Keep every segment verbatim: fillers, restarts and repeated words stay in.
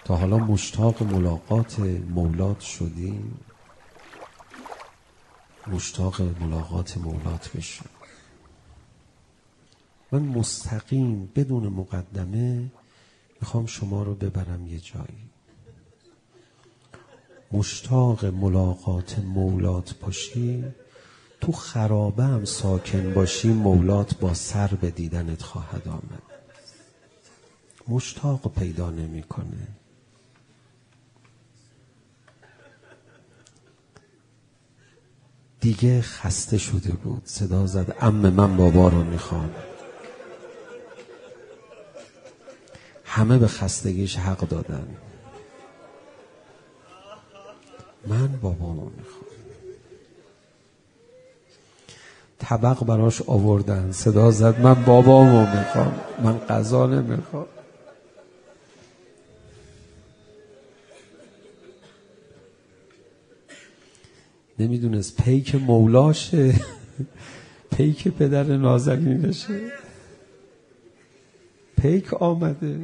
تا حالا مشتاق ملاقات مولات شدی؟ مشتاق ملاقات مولات بشو. من مستقیم بدون مقدمه میخوام شما رو ببرم یه جایی. مشتاق ملاقات مولات باشی، تو خرابه هم ساکن باشی، مولات با سر به دیدنت خواهد آمد. مشتاق پیدا نمی کنه. دیگه خسته شده بود، صدا زد عمه من بابا رو میخوام. همه به خستگیش حق دادن. من بابامو میخوام. طبق براش آوردن، صدا زد من بابامو میخوام، من غذا نمیخوام. نمیدونست پیک مولاشه پیک پدر نازنینشه. پیک آمده.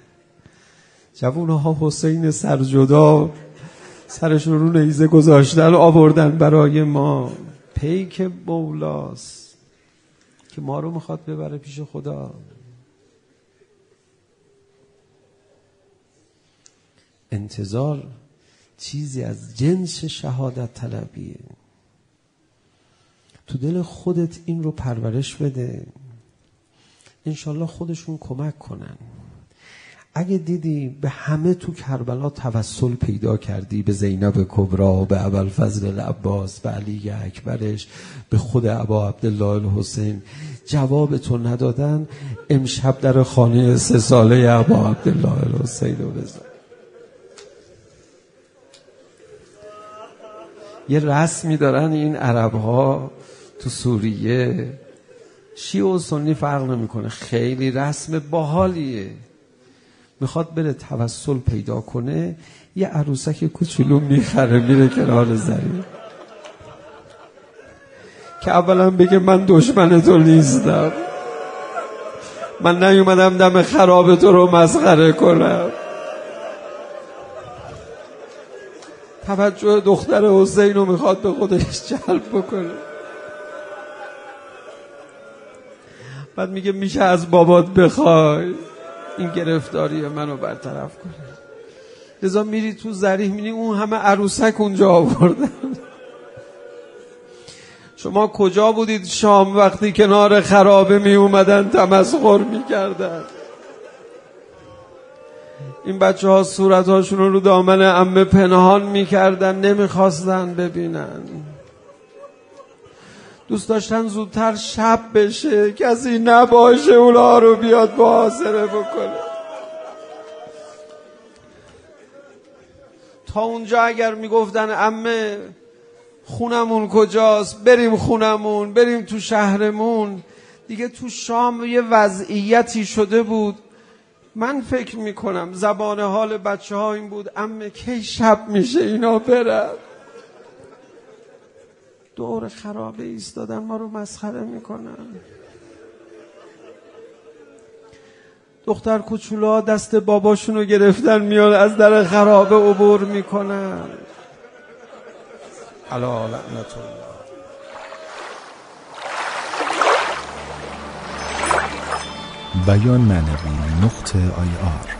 جوانها حسین سرجدا سرشون رو نیزه گذاشتن آوردن برای ما. پیک مولاست که ما رو میخواد ببره پیش خدا. انتظار چیزی از جنس شهادت طلبیه. تو دل خودت این رو پرورش بده، انشالله خودشون کمک کنن. اگه دیدی به همه تو کربلا توسل پیدا کردی، به زینب کبرا، به ابوالفضل العباس، به علی اکبرش، به خود ابا عبدالله الحسین، جواب تو ندادن، امشب در خانه سه ساله ابا عبدالله الحسین رو بزن. یه رسمی دارن این عرب ها تو سوریه، شیعه و سنی فرق نمیکنه، خیلی رسم باحالیه. میخواد بره توسل پیدا کنه، یه عروسک کوچولو میخره میره کنار زری که اولا بگه من دشمن تو نیستم، من نیومدم دم خراب تو رو مسخره کنم. توجه دختر حسین رو میخواد به خودش جلب بکنه. بعد میگه میشه از بابات بخوای این گرفتاری منو برطرف کنه. لذا میری تو ذریح میبینی اون همه عروسک اونجا آوردن. شما کجا بودید شام وقتی کنار خرابه می اومدن تمسخر میکردن؟ این بچه ها صورت هاشون رو دامن عمه پنهان میکردن، نمیخواستن ببینن. دوست داشتن زودتر شب بشه، کسی نباشه اونا رو بیاد محاصره بکنه. تا اونجا اگر میگفتن عمه خونمون کجاست، بریم خونمون، بریم تو شهرمون. دیگه تو شام یه وضعیتی شده بود، من فکر میکنم زبان حال بچه ها این بود عمه کی شب میشه اینا برن. دور خرابه ایستادن ما رو مسخره میکنن. دختر کوچولا دست باباشونو گرفتن میان از در خرابه عبور میکنن. الا لعنت الله. بیان معنوی نقطه آی آر